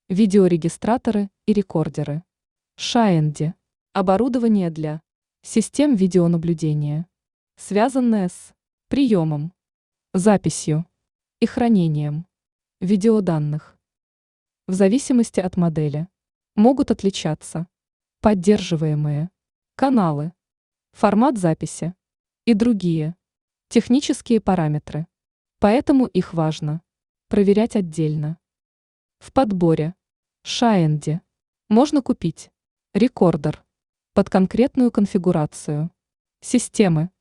видеорегистраторы и рекордеры. Шаенди. Оборудование для систем видеонаблюдения, связанное с приемом, записью и хранением видеоданных. В зависимости от модели могут отличаться поддерживаемые каналы, формат записи и другие технические параметры, поэтому их важно проверять отдельно. В подборе Шаенди можно купить рекордер под конкретную конфигурацию системы